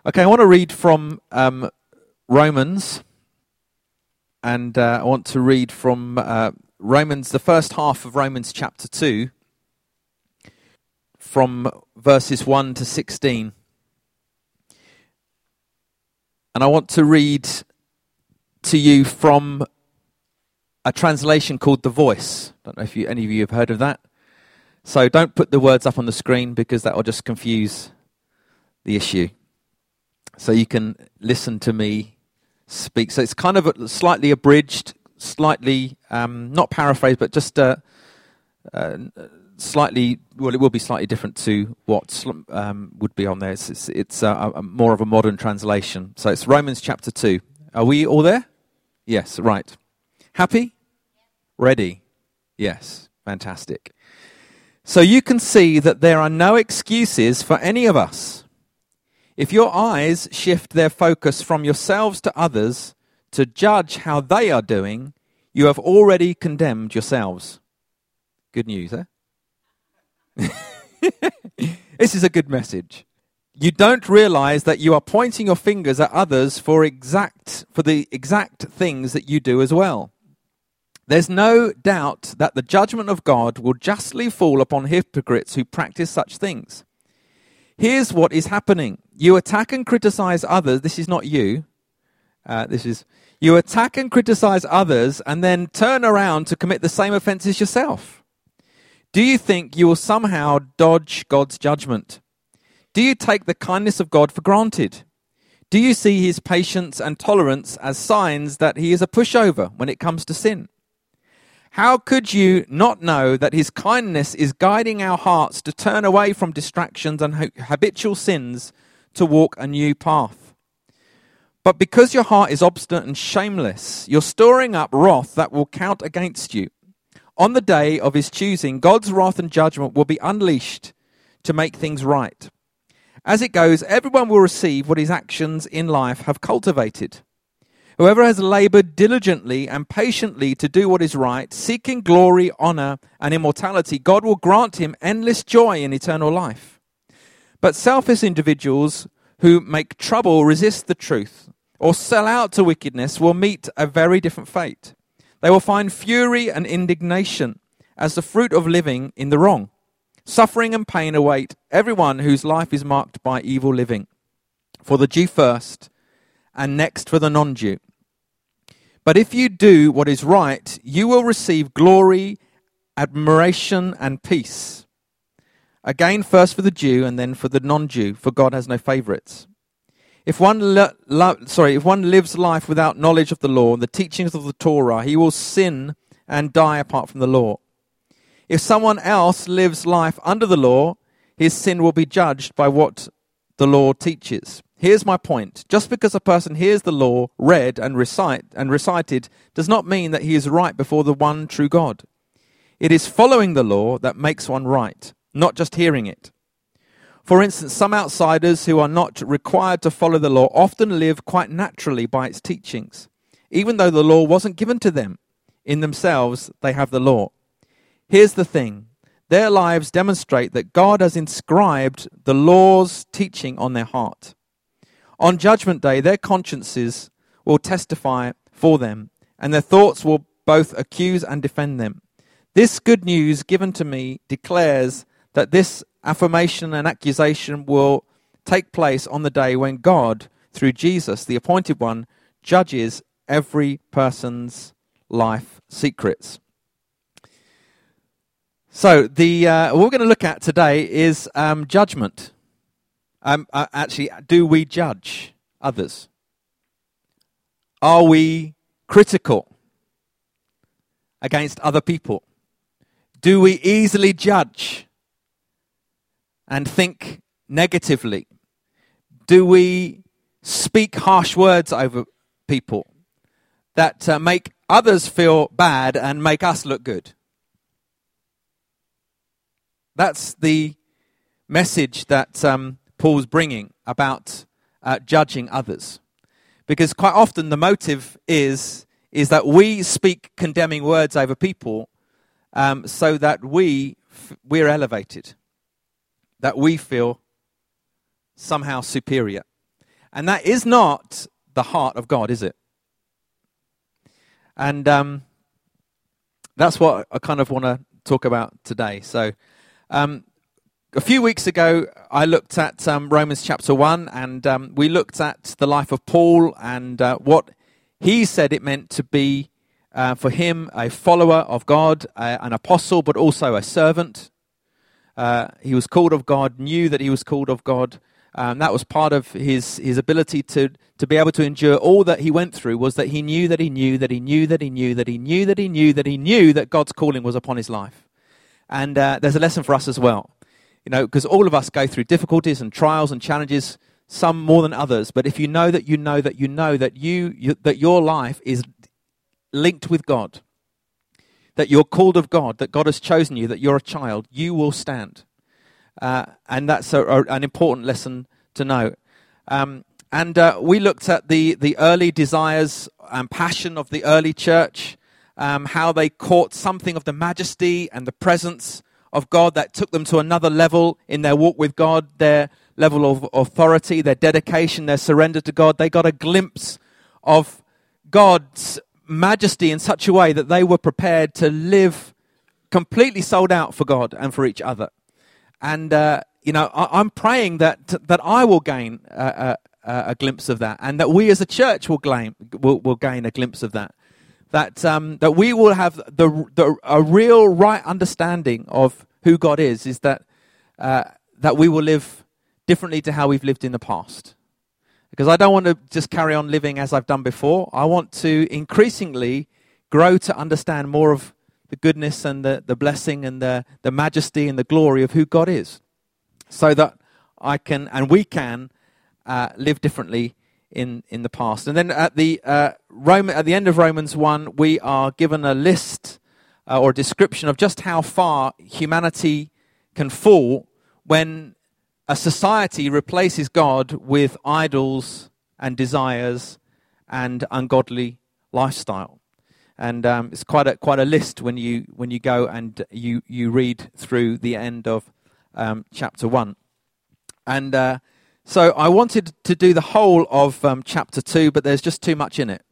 Okay, I want to read from Romans, and I want to read from Romans, the first half of Romans chapter 2, from verses 1 to 16. And I want to read to you from a translation called The Voice. I don't know if any of you have heard of that. So don't put the words up on the screen because that will just confuse the issue. So you can listen to me speak. So it's kind of slightly abridged, slightly, not paraphrased, but just slightly, well, it will be slightly different to what would be on there. It's more of a modern translation. So it's Romans chapter 2. Are we all there? Yes, right. Happy? Ready? Yes, fantastic. So you can see that there are no excuses for any of us. If your eyes shift their focus from yourselves to others to judge how they are doing, you have already condemned yourselves. Good news, eh? This is a good message. You don't realize that you are pointing your fingers at others for the exact things that you do as well. There's no doubt that the judgment of God will justly fall upon hypocrites who practice such things. Here's what is happening. You attack and criticize others. This is not you. You attack and criticize others and then turn around to commit the same offenses yourself. Do you think you will somehow dodge God's judgment? Do you take the kindness of God for granted? Do you see his patience and tolerance as signs that he is a pushover when it comes to sin? How could you not know that his kindness is guiding our hearts to turn away from distractions and habitual sins to walk a new path? But because your heart is obstinate and shameless, you're storing up wrath that will count against you. On the day of his choosing, God's wrath and judgment will be unleashed to make things right. As it goes, everyone will receive what his actions in life have cultivated. Whoever has labored diligently and patiently to do what is right, seeking glory, honor, and immortality, God will grant him endless joy in eternal life. But selfish individuals who make trouble, resist the truth, or sell out to wickedness will meet a very different fate. They will find fury and indignation as the fruit of living in the wrong. Suffering and pain await everyone whose life is marked by evil living. For the Jew first, and next for the non-Jew. But if you do what is right, you will receive glory, admiration, and peace. Again, first for the Jew and then for the non-Jew, for God has no favorites. If one lives life without knowledge of the law and the teachings of the Torah, he will sin and die apart from the law. If someone else lives life under the law, his sin will be judged by what the law teaches. Here's my point. Just because a person hears the law read and recited does not mean that he is right before the one true God. It is following the law that makes one right, not just hearing it. For instance, some outsiders who are not required to follow the law often live quite naturally by its teachings. Even though the law wasn't given to them, in themselves they have the law. Here's the thing. Their lives demonstrate that God has inscribed the law's teaching on their heart. On Judgment Day, their consciences will testify for them, and their thoughts will both accuse and defend them. This good news given to me declares that this affirmation and accusation will take place on the day when God, through Jesus, the appointed one, judges every person's life secrets. So what we're going to look at today is judgment. Actually, do we judge others? Are we critical against other people? Do we easily judge and think negatively? Do we speak harsh words over people that make others feel bad and make us look good? That's the message that Paul's bringing about judging others. Because quite often the motive is that we speak condemning words over people so that we're elevated, that we feel somehow superior. And that is not the heart of God, is it? And that's what I kind of want to talk about today. So a few weeks ago, I looked at Romans chapter 1, and we looked at the life of Paul and what he said it meant to be, for him, a follower of God, an apostle, but also a servant. He was called of God, knew that he was called of God. That was part of his ability to be able to endure all that he went through, was that he knew that he knew that he knew that he knew that he knew that he knew that he knew that God's calling was upon his life. And there's a lesson for us as well. You know, because all of us go through difficulties and trials and challenges, some more than others. But if you know that you know that you know that that your life is linked with God, that you're called of God, that God has chosen you, that you're a child, you will stand. And that's an important lesson to know. And we looked at the early desires and passion of the early church, how they caught something of the majesty and the presence of God that took them to another level in their walk with God, their level of authority, their dedication, their surrender to God. They got a glimpse of God's majesty in such a way that they were prepared to live completely sold out for God and for each other. And, I'm praying that I will gain a glimpse of that, and that we as a church will gain a glimpse of that. That we will have a real right understanding of who God is that we will live differently to how we've lived in the past. Because I don't want to just carry on living as I've done before. I want to increasingly grow to understand more of the goodness and the blessing and the majesty and the glory of who God is, so that I can and we can live differently in the past. And then at the end of Romans 1, we are given a list or a description of just how far humanity can fall when a society replaces God with idols and desires and ungodly lifestyle. And it's quite a list when you go and you read through the end of chapter 1. And so I wanted to do the whole of chapter 2, but there's just too much in it.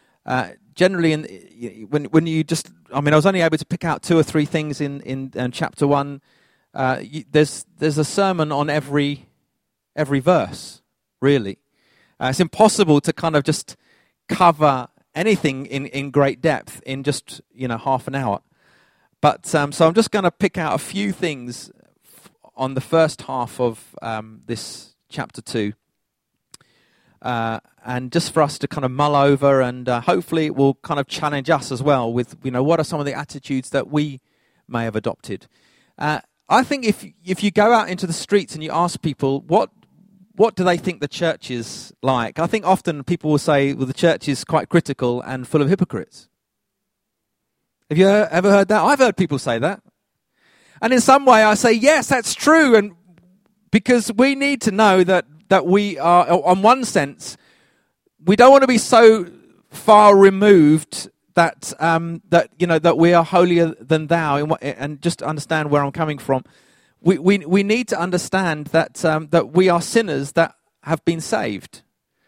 Generally, when you just, I was only able to pick out 2 or 3 things in chapter 1. There's a sermon on every verse, really. It's impossible to kind of just cover anything in great depth in just half an hour. But so I'm just going to pick out a few things on the first half of this chapter 2, and just for us to kind of mull over, and hopefully it will kind of challenge us as well with what are some of the attitudes that we may have adopted. I think if you go out into the streets and you ask people what do they think the church is like, I think often people will say, well, the church is quite critical and full of hypocrites. Have you ever heard that? I've heard people say that. And in some way I say, yes, that's true. And because we need to know that we are, on one sense, we don't want to be so far removed that we are holier than thou, and just understand where I'm coming from. We need to understand that we are sinners that have been saved.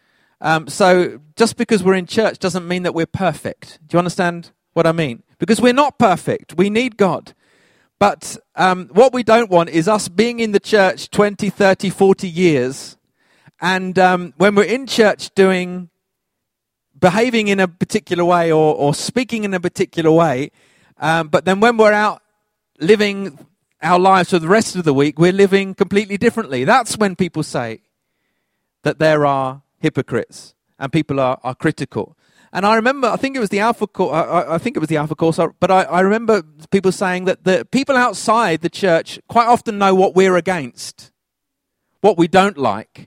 So just because we're in church doesn't mean that we're perfect. Do you understand what I mean? Because we're not perfect. We need God. But what we don't want is us being in the church 20, 30, 40 years, and when we're in church behaving in a particular way or speaking in a particular way, but then when we're out living our lives for the rest of the week, we're living completely differently. That's when people say that there are hypocrites and people are critical. And I remember, I think it was the Alpha Course, but I remember people saying that the people outside the church quite often know what we're against, what we don't like.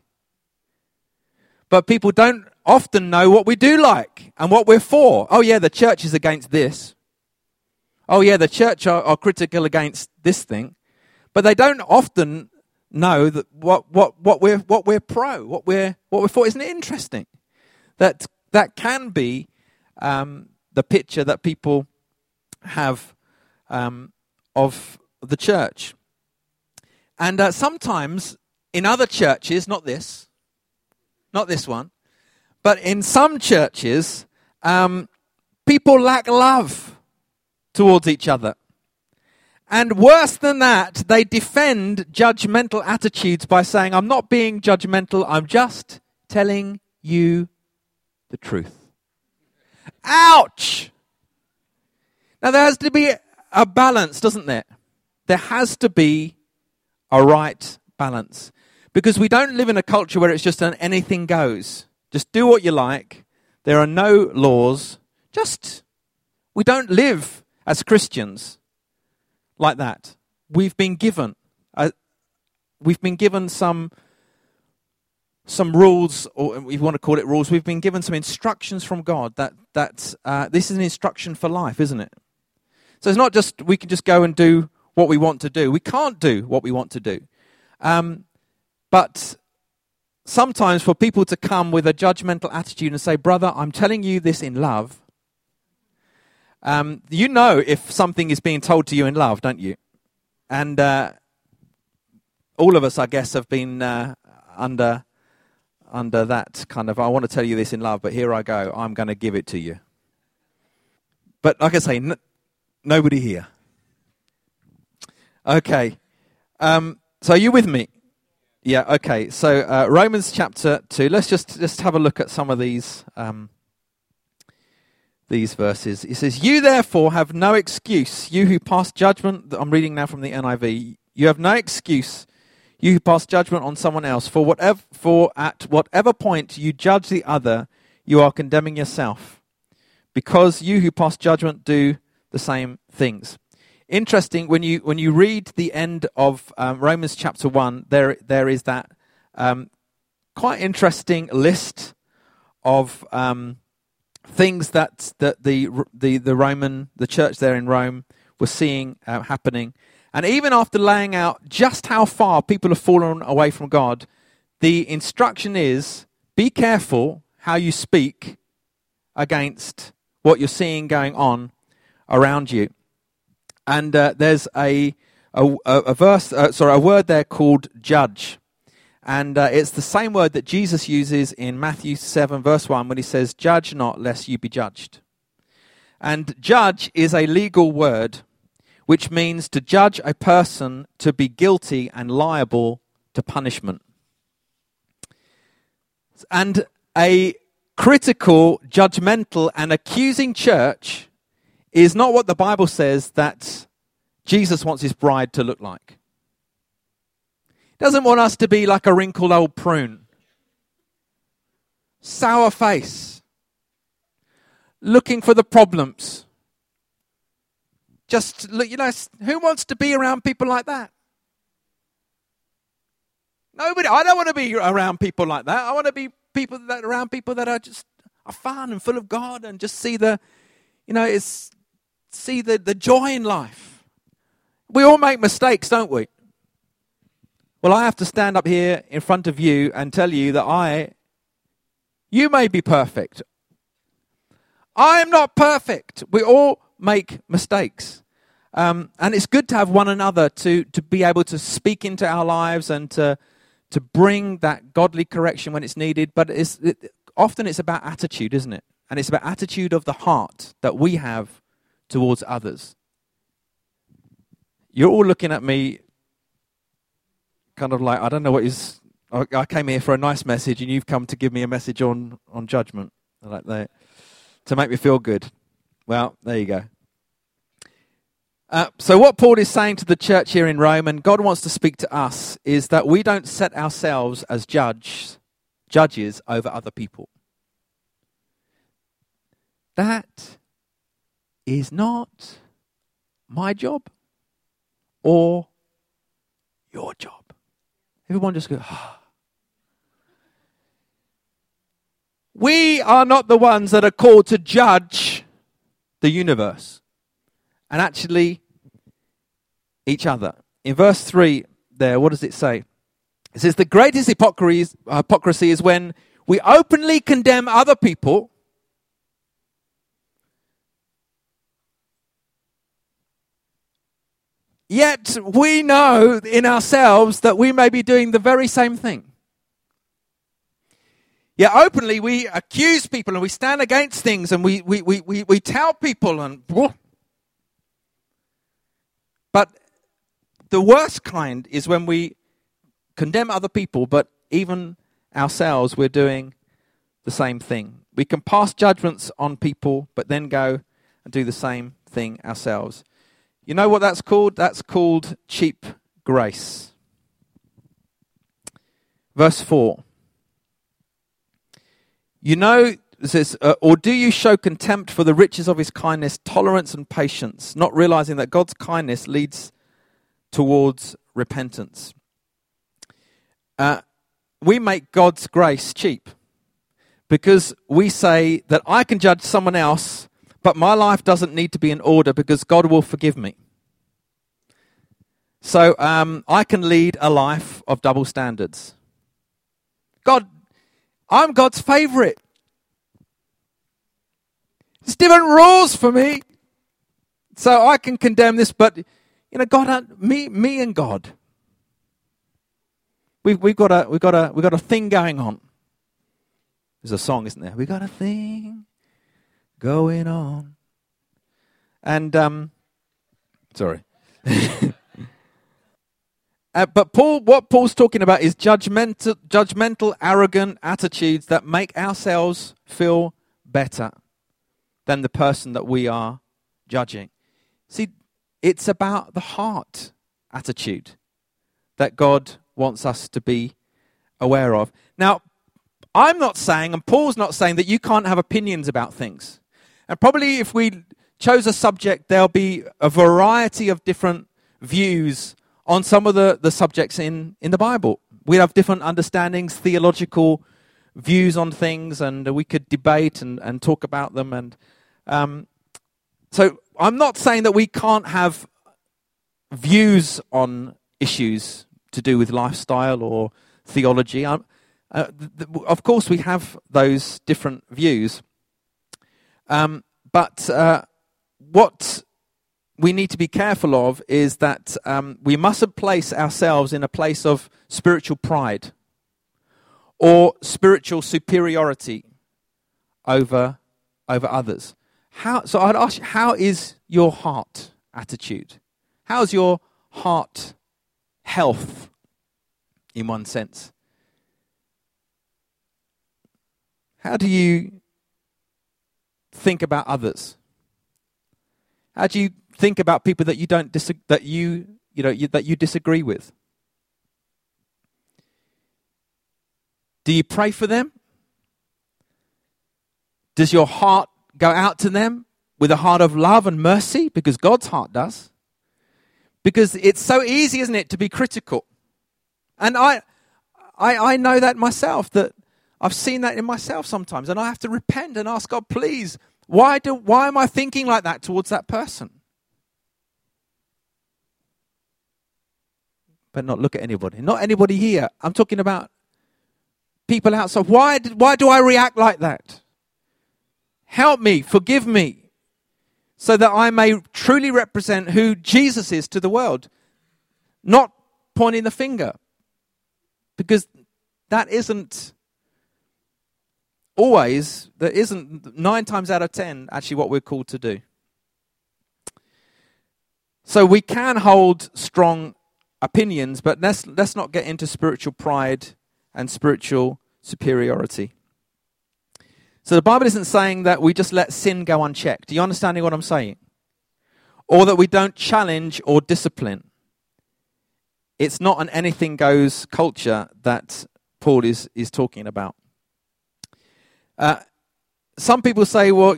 But people don't often know what we do like and what we're for. Oh yeah, the church is against this. Oh yeah, the church are critical against this thing. But they don't often know that what we're pro, what we're for. Isn't it interesting? That can be the picture that people have of the church. And sometimes in other churches, not this, not this one. But in some churches, people lack love towards each other. And worse than that, they defend judgmental attitudes by saying, I'm not being judgmental, I'm just telling you the truth. Ouch! Now there has to be a balance, doesn't there? There has to be a right balance. Because we don't live in a culture where it's just an anything goes. Just do what you like. There are no laws. We don't live as Christians like that. We've been given some rules, or if you want to call it rules. We've been given some instructions from God that this is an instruction for life, isn't it? So it's not just we can just go and do what we want to do. We can't do what we want to do. But sometimes for people to come with a judgmental attitude and say, brother, I'm telling you this in love. You know if something is being told to you in love, don't you? And all of us, I guess, have been under that kind of, I want to tell you this in love, but here I go, I'm going to give it to you. But like I say, nobody here. Okay. So are you with me? Yeah, okay. So Romans chapter 2, let's just have a look at some of these verses. It says, you therefore have no excuse, you who pass judgment, I'm reading now from the NIV, you have no excuse, you who pass judgment on someone else, for at whatever point you judge the other, you are condemning yourself, because you who pass judgment do the same things. Interesting, when you read the end of Romans chapter 1, there is that quite interesting list of things that the church there in Rome was seeing happening. And even after laying out just how far people have fallen away from God, the instruction is, be careful how you speak against what you're seeing going on around you. And there's a word there called judge. And it's the same word that Jesus uses in Matthew 7 verse 1 when he says, judge not lest you be judged. And judge is a legal word which means to judge a person to be guilty and liable to punishment. And a critical, judgmental and accusing church is not what the Bible says that Jesus wants his bride to look like. He doesn't want us to be like a wrinkled old prune. Sour face. Looking for the problems. Just, who wants to be around people like that? Nobody. I don't want to be around people like that. I want to be around people that are fun and full of God and just see the joy in life. We all make mistakes, don't we? Well, I have to stand up here in front of you and tell you that you may be perfect. I am not perfect. We all make mistakes. And it's good to have one another to be able to speak into our lives and to bring that godly correction when it's needed. But often it's about attitude, isn't it? And it's about attitude of the heart that we have towards others. You're all looking at me kind of like, I don't know what is... I came here for a nice message and you've come to give me a message on judgment. Like that, to make me feel good. Well, there you go. So what Paul is saying to the church here in Rome, and God wants to speak to us, is that we don't set ourselves as judges over other people. That is not my job or your job. Everyone just go, ah. We are not the ones that are called to judge the universe and actually each other. In verse 3 there, what does it say? It says, the greatest hypocrisy is when we openly condemn other people yet we know in ourselves that we may be doing the very same thing. Yeah, openly we accuse people and we stand against things and we tell people and... But the worst kind is when we condemn other people, but even ourselves, we're doing the same thing. We can pass judgments on people, but then go and do the same thing ourselves. You know what that's called? That's called cheap grace. Verse 4. You know, it says, or do you show contempt for the riches of his kindness, tolerance and patience, not realizing that God's kindness leads towards repentance? We make God's grace cheap because we say that I can judge someone else, but my life doesn't need to be in order because God will forgive me. So I can lead a life of double standards. I'm God's favorite. There's different rules for me. So I can condemn this, but God, me and God. We've got a thing going on. There's a song, isn't there? We got a thing going on. And sorry. But what Paul's talking about is judgmental, arrogant attitudes that make ourselves feel better than the person that we are judging. See, it's about the heart attitude that God wants us to be aware of. Now, I'm not saying, and Paul's not saying, that you can't have opinions about things. And probably if we chose a subject, there'll be a variety of different views on some of the subjects in the Bible. We have different understandings, theological views on things, and we could debate and talk about them. And so I'm not saying that we can't have views on issues to do with lifestyle or theology. Of course, we have those different views. But what we need to be careful of is that we mustn't place ourselves in a place of spiritual pride or spiritual superiority over others. So I'd ask you, how is your heart attitude? How's your heart health, in one sense? How do you think about others? How do you think about people that you don't that you disagree with? Do you pray for them? Does your heart go out to them with a heart of love and mercy? Because God's heart does. Because it's so easy, isn't it, to be critical. And I know that myself, that I've seen that in myself sometimes. And I have to repent and ask God, please, why am I thinking like that towards that person? But not look at anybody. Not anybody here. I'm talking about people outside. Why do I react like that? Help me, forgive me, so that I may truly represent who Jesus is to the world. Not pointing the finger. Because that isn't always, that isn't 9 times out of 10 actually what we're called to do. So we can hold strong opinions, but let's not get into spiritual pride and spiritual superiority. So the Bible isn't saying that we just let sin go unchecked. Do you understand what I'm saying? Or that we don't challenge or discipline. It's not an anything goes culture that Paul is talking about. Some people say, well,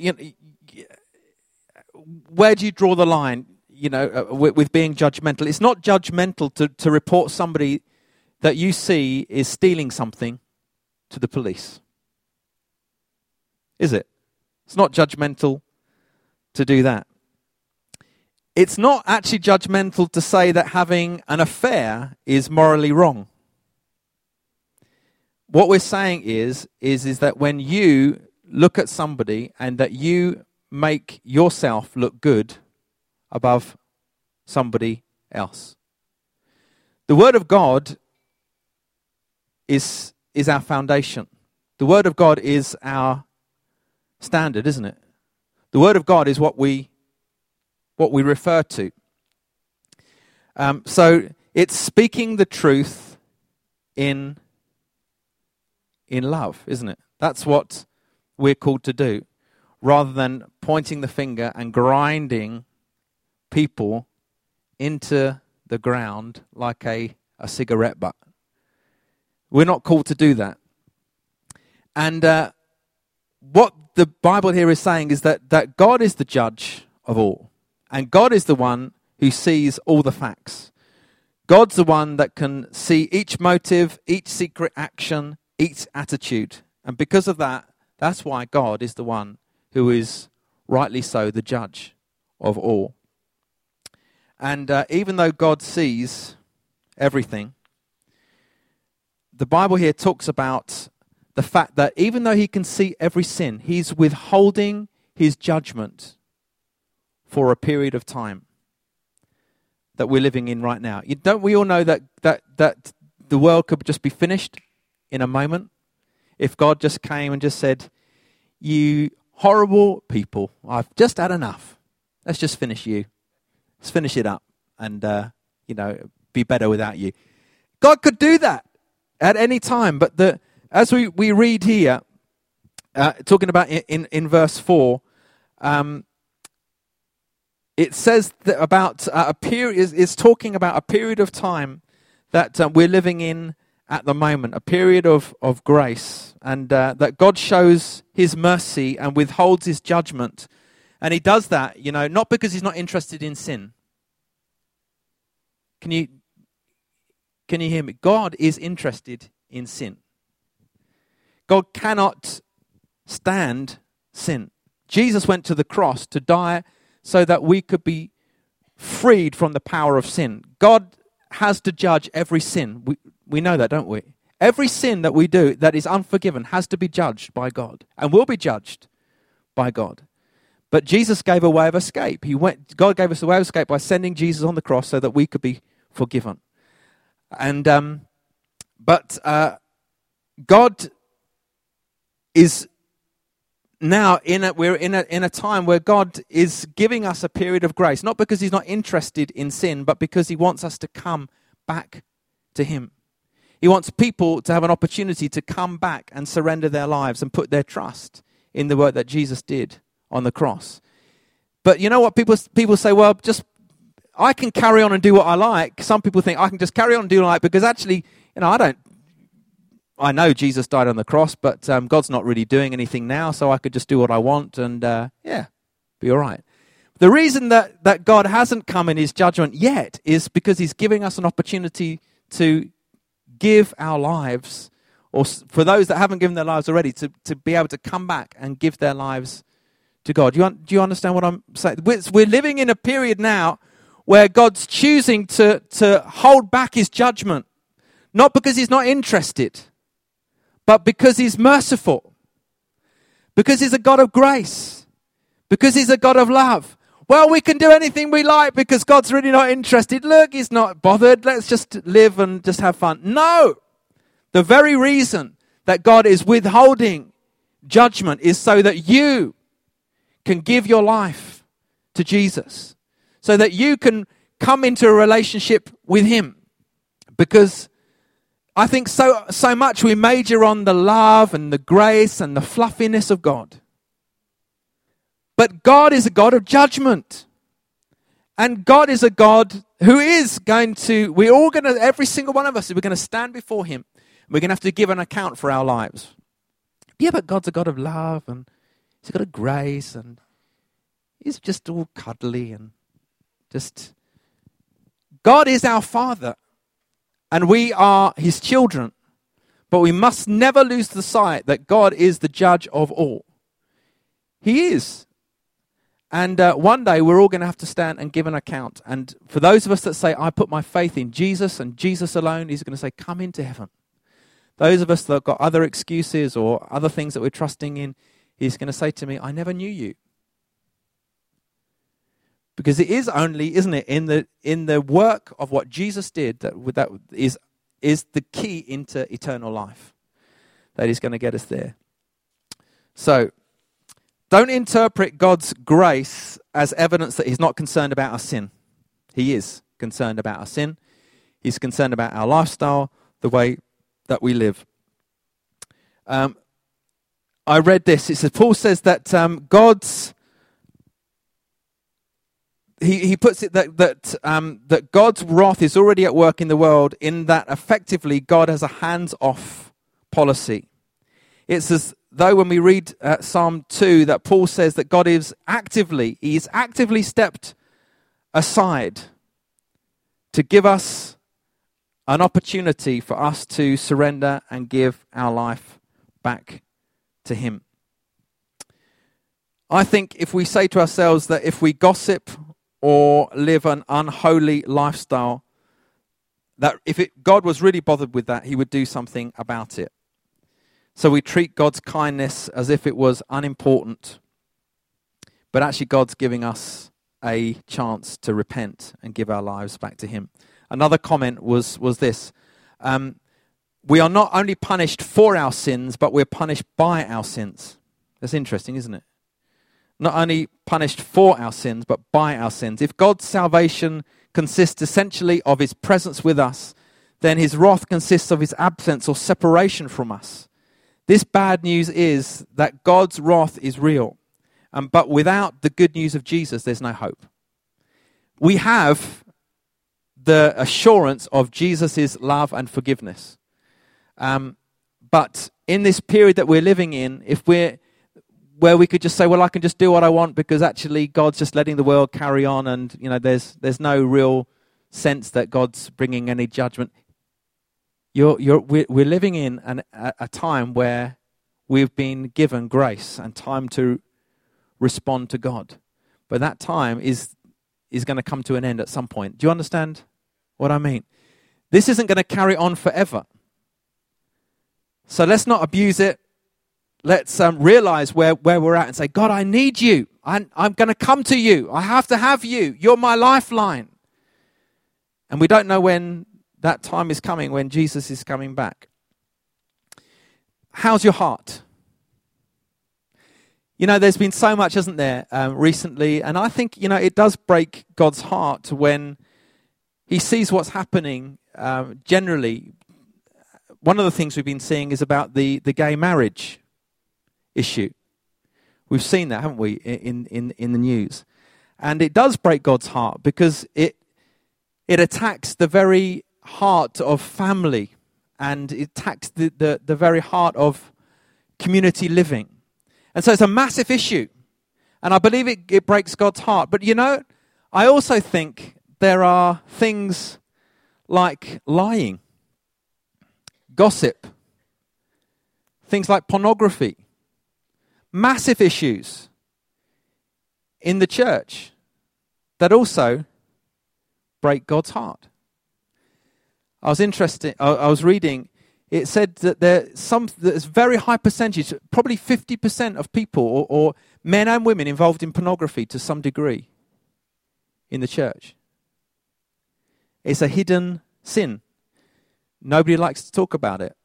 where do you draw the line? With being judgmental. It's not judgmental to report somebody that you see is stealing something to the police. Is it? It's not judgmental to do that. It's not actually judgmental to say that having an affair is morally wrong. What we're saying is that when you look at somebody and that you make yourself look good above somebody else. The Word of God is our foundation. The Word of God is our standard, isn't it? The Word of God is what we refer to. So it's speaking the truth in love, isn't it? That's what we're called to do, rather than pointing the finger and grinding people into the ground like a cigarette butt. We're not called to do that. And what the Bible here is saying is that God is the judge of all. And God is the one who sees all the facts. God's the one that can see each motive, each secret action, each attitude. And because of that, that's why God is the one who is rightly so the judge of all. And even though God sees everything, the Bible here talks about the fact that even though he can see every sin, he's withholding his judgment for a period of time that we're living in right now. Don't we all know that the world could just be finished in a moment if God just came and just said, "You horrible people, I've just had enough. Let's just finish you. Let's finish it up and, be better without you." God could do that at any time, but as we read here, talking about in verse 4, it says that about a period, it's talking about a period of time that we're living in at the moment, a period of grace, and that God shows his mercy and withholds his judgment. And he does that, not because he's not interested in sin. Can you hear me? God is interested in sin. God cannot stand sin. Jesus went to the cross to die so that we could be freed from the power of sin. God has to judge every sin. We know that, don't we? Every sin that we do that is unforgiven has to be judged by God and will be judged by God. But Jesus gave a way of escape. God gave us a way of escape by sending Jesus on the cross so that we could be forgiven. And God is now we're in a time where God is giving us a period of grace, not because he's not interested in sin, but because he wants us to come back to him. He wants people to have an opportunity to come back and surrender their lives and put their trust in the work that Jesus did on the cross. But you know what? People say, well, just I can carry on and do what I like. Some people think I can just carry on and do what I like because actually, I know Jesus died on the cross, but God's not really doing anything now, so I could just do what I want and, be all right. The reason that God hasn't come in his judgment yet is because he's giving us an opportunity to give our lives, or for those that haven't given their lives already, to be able to come back and give their lives to God. Do you understand what I'm saying? We're living in a period now where God's choosing to hold back his judgment, not because he's not interested, but because he's merciful, because he's a God of grace, because he's a God of love. Well, we can do anything we like because God's really not interested. Look, he's not bothered. Let's just live and just have fun. No. The very reason that God is withholding judgment is so that you can give your life to Jesus, so that you can come into a relationship with him. Because I think so much we major on the love and the grace and the fluffiness of God. But God is a God of judgment. And God is a God who is every single one of us, we're going to stand before him. We're going to have to give an account for our lives. Yeah, but God's a God of love and he's a God of grace and he's just all cuddly and just... God is our Father and we are his children. But we must never lose the sight that God is the judge of all. He is. And one day we're all going to have to stand and give an account. And for those of us that say, I put my faith in Jesus and Jesus alone, he's going to say, come into heaven. Those of us that have got other excuses or other things that we're trusting in, he's going to say to me, I never knew you. Because it is only, isn't it, in the work of what Jesus did that is the key into eternal life. that he's going to get us there. So, don't interpret God's grace as evidence that he's not concerned about our sin. He is concerned about our sin. He's concerned about our lifestyle, the way that we live. I read this. It says, Paul says that God's... He puts it that God's wrath is already at work in the world, in that effectively God has a hands-off policy. It's as though when we read Psalm 2 that Paul says that God is actively stepped aside to give us an opportunity for us to surrender and give our life back to him. I think if we say to ourselves that if we gossip or live an unholy lifestyle, that if God was really bothered with that, he would do something about it. So we treat God's kindness as if it was unimportant. But actually God's giving us a chance to repent and give our lives back to him. Another comment was this. We are not only punished for our sins, but we're punished by our sins. That's interesting, isn't it? Not only punished for our sins, but by our sins. If God's salvation consists essentially of his presence with us, then his wrath consists of his absence or separation from us. This bad news is that God's wrath is real. But without the good news of Jesus, there's no hope. We have the assurance of Jesus' love and forgiveness. But in this period that we're living in, where we could just say, well, I can just do what I want because actually God's just letting the world carry on, and there's no real sense that God's bringing any judgment. We're living in a time where we've been given grace and time to respond to God, but that time is going to come to an end at some point. Do you understand what I mean? This isn't going to carry on forever. So let's not abuse it. Let's realize where we're at and say, God, I need you. I'm going to come to you. I have to have you. You're my lifeline. And we don't know when that time is coming, when Jesus is coming back. How's your heart? There's been so much, hasn't there, recently. And I think, it does break God's heart when he sees what's happening generally. One of the things we've been seeing is about the gay marriage issue. We've seen that, haven't we, in the news. And it does break God's heart because it attacks the very heart of family, and it attacks the very heart of community living. And so it's a massive issue. And I believe it breaks God's heart. But I also think there are things like lying, gossip, things like pornography, massive issues in the church that also break God's heart. I was reading, it said that there's a very high percentage, probably 50% of people or men and women involved in pornography to some degree in the church. It's a hidden sin. Nobody likes to talk about it.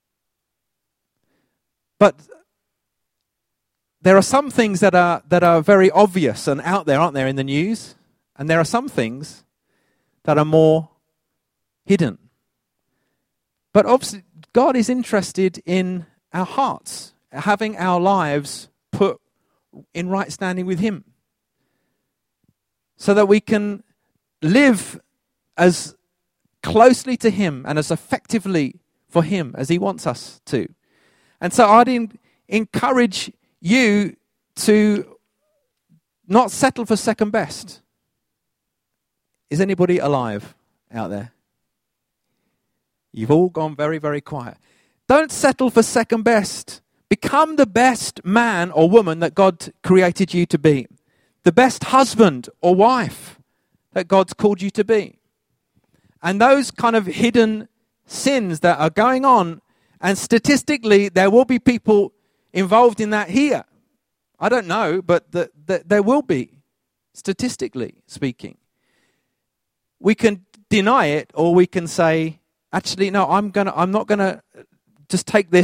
But there are some things that are very obvious and out there, aren't there, in the news? And there are some things that are more hidden. But obviously, God is interested in our hearts, having our lives put in right standing with him, so that we can live as closely to him and as effectively for him as he wants us to. And so I'd encourage you to not settle for second best. Is anybody alive out there? You've all gone very, very quiet. Don't settle for second best. Become the best man or woman that God created you to be. The best husband or wife that God's called you to be. And those kind of hidden sins that are going on, and statistically there will be people involved in that here. I don't know, but there will be, statistically speaking. We can deny it, or we can say, actually, no, I'm not gonna just take this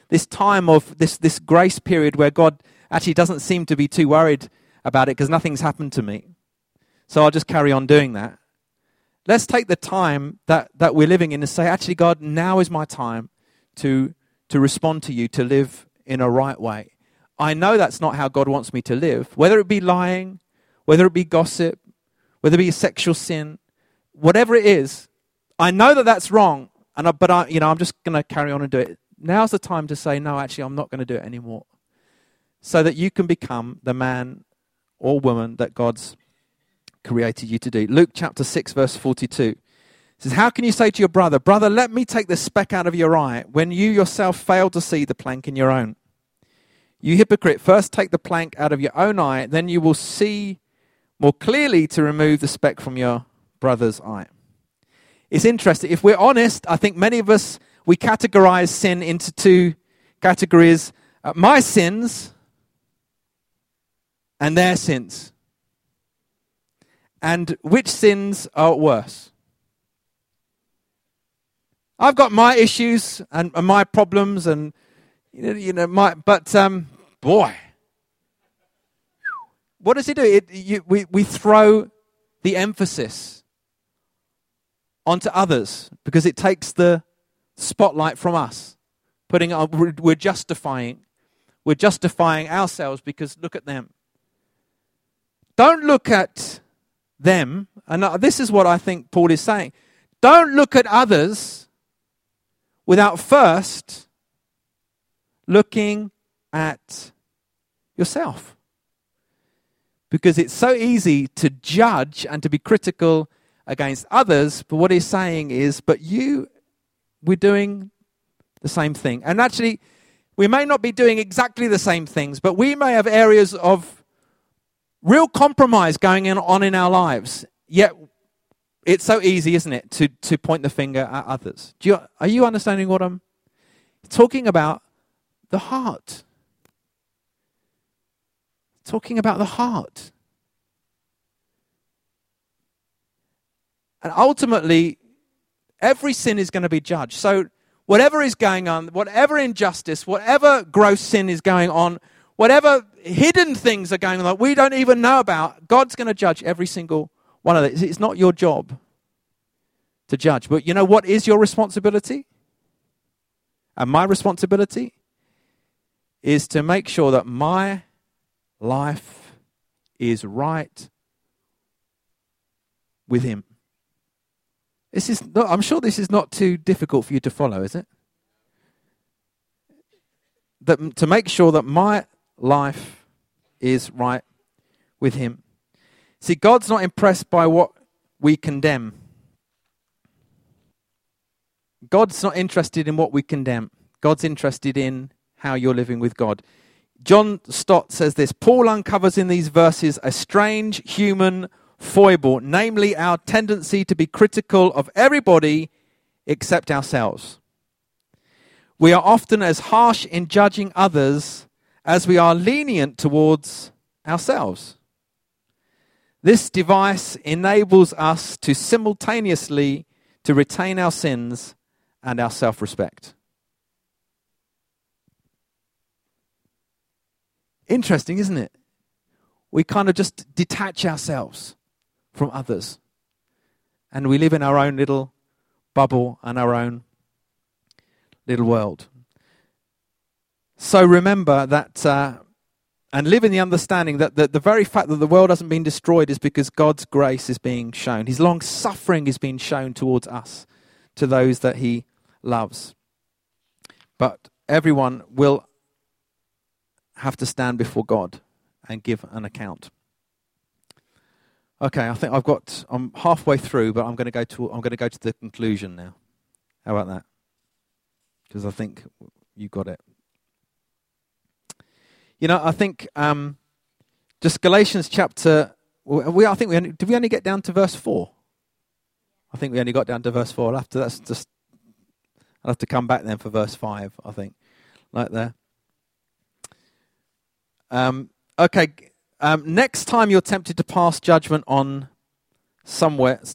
this time of this grace period where God actually doesn't seem to be too worried about it because nothing's happened to me. So I'll just carry on doing that. Let's take the time that we're living in and say, actually, God, now is my time to respond to you, to live in a right way. I know that's not how God wants me to live, whether it be lying, whether it be gossip, whether it be a sexual sin, whatever it is. I know that that's wrong, but I'm just going to carry on and do it. Now's the time to say, no, actually, I'm not going to do it anymore, so that you can become the man or woman that God's created you to do. Luke chapter 6, verse 42 says, how can you say to your brother, brother, let me take the speck out of your eye, when you yourself fail to see the plank in your own? You hypocrite, first take the plank out of your own eye, then you will see more clearly to remove the speck from your brother's eye. It's interesting. If we're honest, I think many of us, we categorize sin into two categories. My sins and their sins. And which sins are worse? I've got my issues and my problems and boy, what does it do? We throw the emphasis onto others because it takes the spotlight from us. We're justifying ourselves because look at them. Don't look at them, and this is what I think Paul is saying. Don't look at others without first looking at yourself. Because it's so easy to judge and to be critical against others, but what he's saying is, we're doing the same thing. And actually, we may not be doing exactly the same things, but we may have areas of real compromise going on in our lives. Yet, it's so easy, isn't it, to point the finger at others. Are you understanding what I'm talking about? The heart. Talking about the heart. And ultimately, every sin is going to be judged. So whatever is going on, whatever injustice, whatever gross sin is going on, whatever hidden things are going on that we don't even know about, God's going to judge every single one of these. It's not your job to judge. But you know what is your responsibility? And my responsibility is to make sure that my life is right with Him. I'm sure this is not too difficult for you to follow, is it? To make sure that my life is right with Him. See, God's not impressed by what we condemn. God's not interested in what we condemn. God's interested in how you're living with God. John Stott says this, Paul uncovers in these verses a strange human foible, namely our tendency to be critical of everybody except ourselves. We are often as harsh in judging others as we are lenient towards ourselves. This device enables us to simultaneously to retain our sins and our self-respect. Interesting, isn't it? We kind of just detach ourselves from others. And we live in our own little bubble and our own little world. So remember that, and live in the understanding that the very fact that the world hasn't been destroyed is because God's grace is being shown. His long suffering is being shown towards us, to those that He loves. But everyone will have to stand before God and give an account. Okay, I think I'm halfway through, but I'm going to go to the conclusion now. How about that? Because I think you got it. I think just Galatians chapter. Did we only get down to verse 4? I think we only got down to verse 4. I'll have to come back then for verse 5. I think, like there. Next time you're tempted to pass judgment on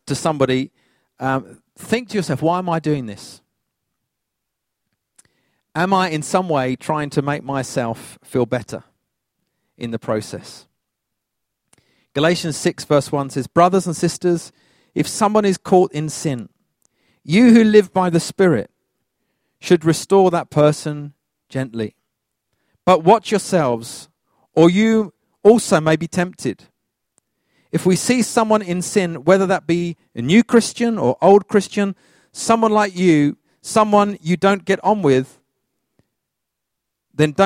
somebody, think to yourself, why am I doing this? am I in some way trying to make myself feel better in the process? Galatians 6 verse 1 says, brothers and sisters, if someone is caught in sin, you who live by the Spirit should restore that person gently. But watch yourselves, or you also may be tempted. If we see someone in sin, whether that be a new Christian or old Christian, someone like you, someone you don't get on with, then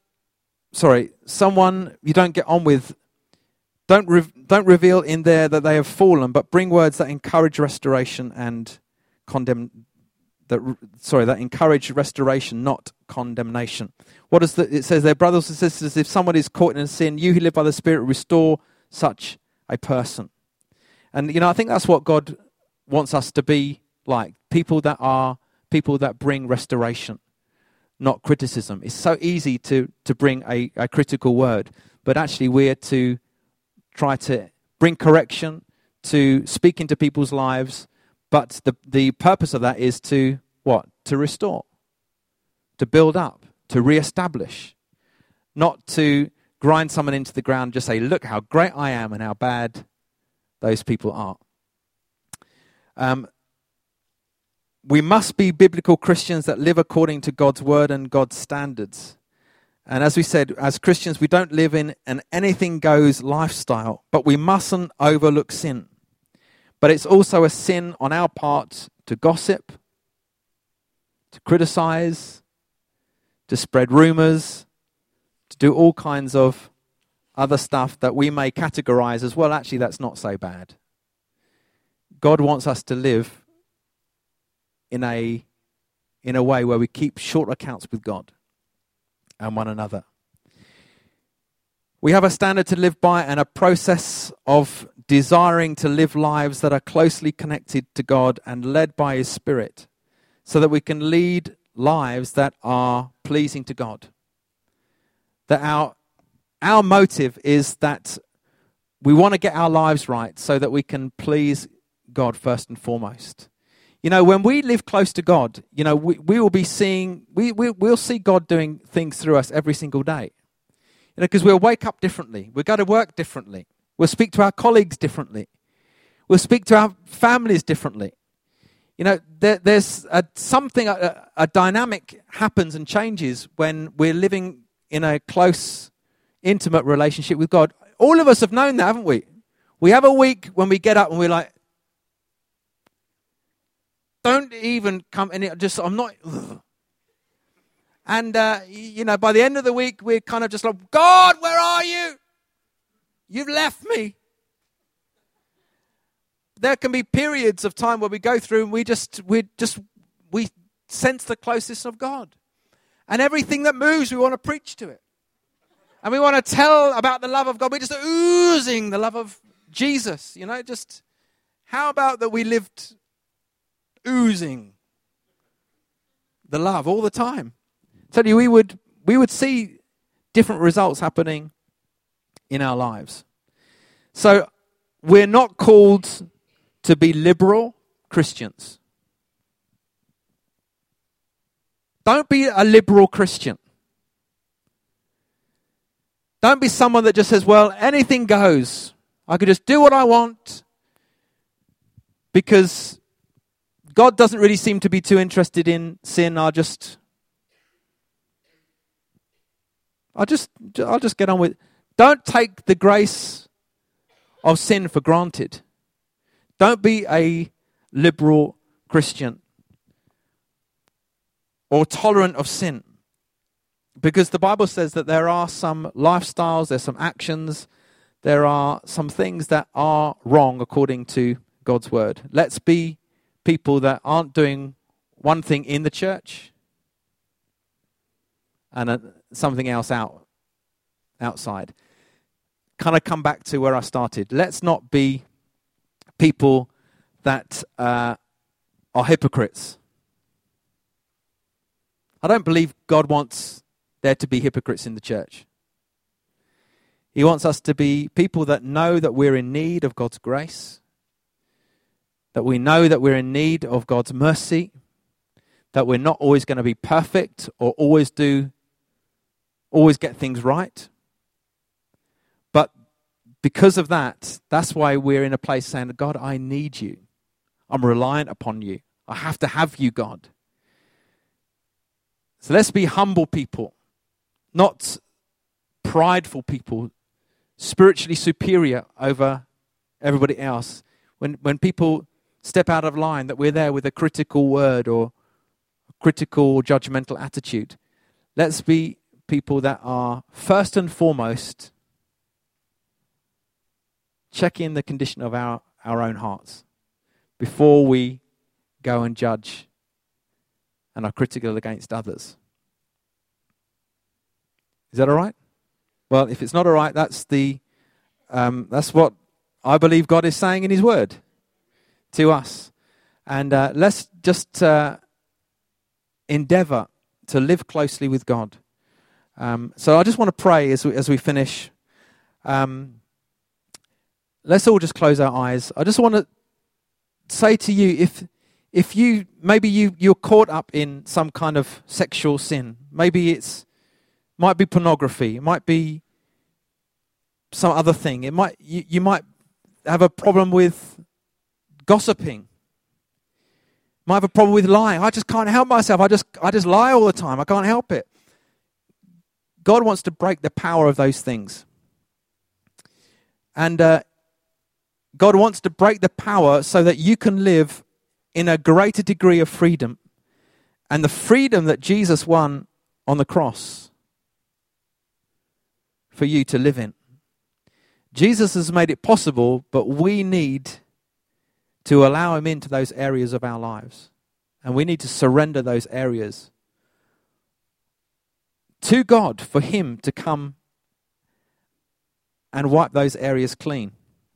someone you don't get on with, don't reveal in there that they have fallen, but bring words that encourage restoration and that encourage restoration, not condemnation. It says there, brothers and sisters, if someone is caught in sin, you who live by the Spirit restore such a person. And I think that's what God wants us to be like, people that bring restoration, not criticism. It's so easy to bring a critical word, but actually we're to try to bring correction, to speak into people's lives, but the purpose of that is to what? To restore, to build up, to reestablish, not to grind someone into the ground and just say, look how great I am and how bad those people are. We must be biblical Christians that live according to God's word and God's standards. And as we said, as Christians, we don't live in an anything goes lifestyle, but we mustn't overlook sin. But it's also a sin on our part to gossip, to criticize, to spread rumors, to do all kinds of other stuff that we may categorize as, well, actually, that's not so bad. God wants us to live in a way where we keep short accounts with God and one another. We have a standard to live by and a process of desiring to live lives that are closely connected to God and led by His Spirit, so that we can lead lives that are pleasing to God. That our motive is that we want to get our lives right so that we can please God first and foremost. When we live close to God, we will be seeing, we'll see God doing things through us every single day. Because we'll wake up differently. We'll go to work differently. We'll speak to our colleagues differently. We'll speak to our families differently. There's a dynamic happens and changes when we're living in a close, intimate relationship with God. All of us have known that, haven't we? We have a week when we get up and we're like, don't even come in. I'm not. Ugh. And, by the end of the week, we're kind of just like, God, where are you? You've left me. There can be periods of time where we go through and we sense the closeness of God. And everything that moves, we want to preach to it. And we want to tell about the love of God. We're just oozing the love of Jesus. Just how about that we lived oozing the love all the time? I tell you, we would see different results happening in our lives. So we're not called to be liberal Christians. Don't be a liberal Christian. Don't be someone that just says, well, anything goes. I could just do what I want because God doesn't really seem to be too interested in sin. I'll just get on with it. Don't take the grace of sin for granted. Don't be a liberal Christian or tolerant of sin. Because the Bible says that there are some lifestyles, there's some actions, there are some things that are wrong according to God's word. Let's be people that aren't doing one thing in the church and something else outside. Kind of come back to where I started. Let's not be people that are hypocrites. I don't believe God wants there to be hypocrites in the church. He wants us to be people that know that we're in need of God's grace, that we know that we're in need of God's mercy, that we're not always going to be perfect or always get things right. But because of that, that's why we're in a place saying, God, I need you. I'm reliant upon you. I have to have you, God. So let's be humble people, not prideful people, spiritually superior over everybody else. When people step out of line, that we're there with a critical word or a critical judgmental attitude. Let's be people that are first and foremost checking the condition of our own hearts before we go and judge and are critical against others. Is that all right? Well, if it's not all right, that's what I believe God is saying in his word to us. And let's just endeavor to live closely with God. So I just want to pray as we finish. Let's all just close our eyes. I just want to say to you, if you maybe you're caught up in some kind of sexual sin, maybe might be pornography, it might be some other thing. You might have a problem with gossiping. Might have a problem with lying. I just can't help myself. I just lie all the time. I can't help it. God wants to break the power of those things. And God wants to break the power so that you can live in a greater degree of freedom. And the freedom that Jesus won on the cross for you to live in. Jesus has made it possible, but we need to allow him into those areas of our lives. And we need to surrender those areas to God for him to come and wipe those areas clean.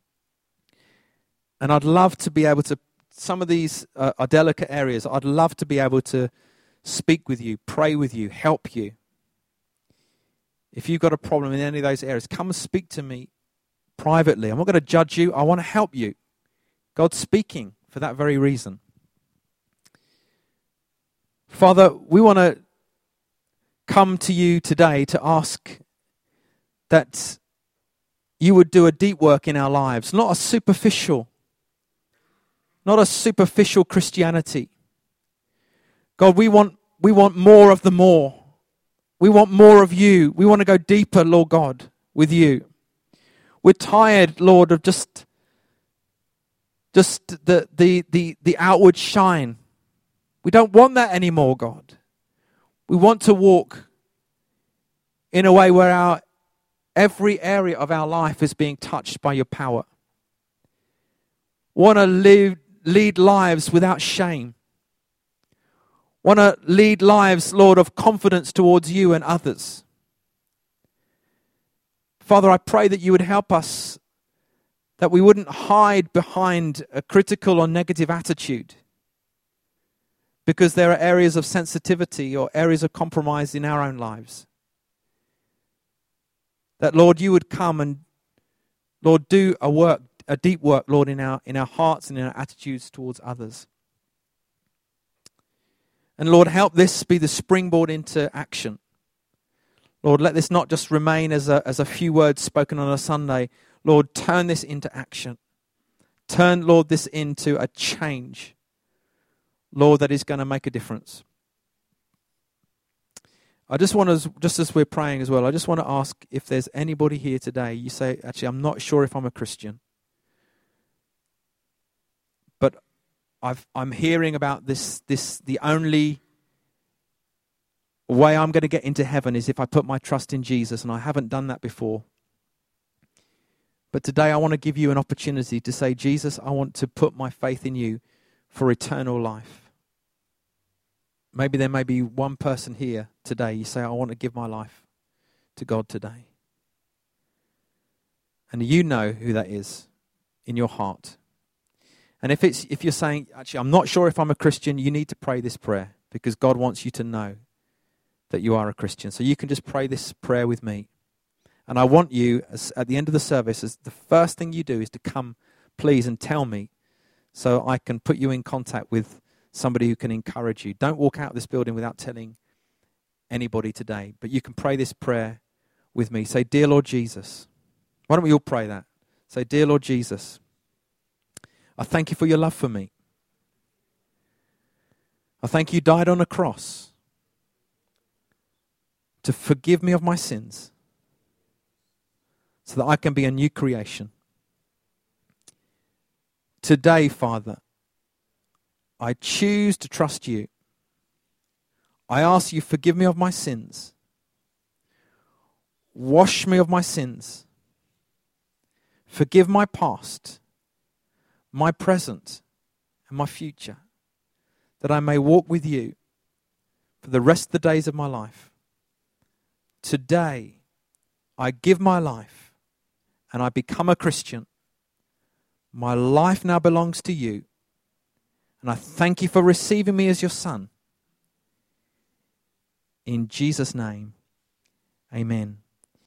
And I'd love to be able to, some of these are delicate areas, I'd love to be able to speak with you, pray with you, help you. If you've got a problem in any of those areas, come and speak to me privately. I'm not going to judge you. I want to help you. God's speaking for that very reason. Father, we want to come to you today to ask that you would do a deep work in our lives, not a superficial Christianity. God, we want more of the more. We want more of you. We want to go deeper, Lord God, with you. We're tired, Lord, of just the outward shine. We don't want that anymore, God. We want to walk in a way where every area of our life is being touched by your power. Want to lead lives without shame. Want to lead lives, Lord, of confidence towards you and others. Father, I pray that you would help us, that we wouldn't hide behind a critical or negative attitude, because there are areas of sensitivity or areas of compromise in our own lives. That, Lord, you would come and, Lord, do a deep work, Lord, in our hearts and in our attitudes towards others. And Lord, help this be the springboard into action. Lord, let this not just remain as a few words spoken on a Sunday. Lord, turn this into action. Turn, Lord, this into a change, Lord, that is going to make a difference. I just want to, just as we're praying as well, I just want to ask if there's anybody here today, you say, actually, I'm not sure if I'm a Christian. But I'm hearing about this, the only way I'm going to get into heaven is if I put my trust in Jesus, and I haven't done that before. But today I want to give you an opportunity to say, Jesus, I want to put my faith in you for eternal life. Maybe there may be one person here today, you say, I want to give my life to God today. And you know who that is in your heart. And if you're saying, actually, I'm not sure if I'm a Christian, you need to pray this prayer, because God wants you to know that you are a Christian. So you can just pray this prayer with me. And I want you, at the end of the service, as the first thing you do is to come, please, and tell me, so I can put you in contact with somebody who can encourage you. Don't walk out of this building without telling anybody today. But you can pray this prayer with me. Say, Dear Lord Jesus. Why don't we all pray that? Say, Dear Lord Jesus, I thank you for your love for me. I thank you died on a cross to forgive me of my sins so that I can be a new creation. Today, Father, I choose to trust you. I ask you, forgive me of my sins. Wash me of my sins. Forgive my past, my present, and my future, that I may walk with you for the rest of the days of my life. Today, I give my life and I become a Christian. My life now belongs to you, and I thank you for receiving me as your son. In Jesus' name, amen.